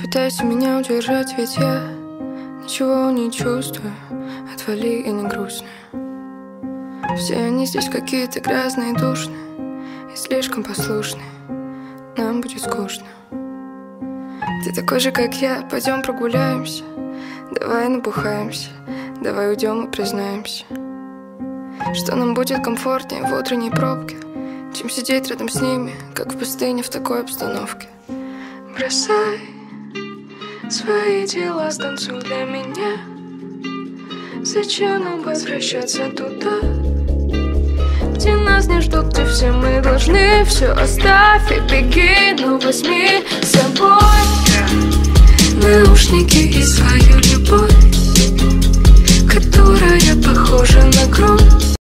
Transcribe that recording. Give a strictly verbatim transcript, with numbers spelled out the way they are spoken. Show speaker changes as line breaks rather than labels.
Пытайся меня удержать, ведь я ничего не чувствую. Отвали, и не грустно. Все они здесь какие-то грязные, душные и слишком послушные. Нам будет скучно. Ты такой же, как я, пойдем прогуляемся. Давай набухаемся, давай уйдем и признаемся, что нам будет комфортнее в утренней пробке, чем сидеть рядом с ними, как в пустыне в такой обстановке. Бросай свои дела, станцуй для меня. Зачем нам возвращаться туда, где нас не ждут, где все мы должны? Все оставь и беги, но возьми с собой наушники и свою любовь, которая похожа на гром.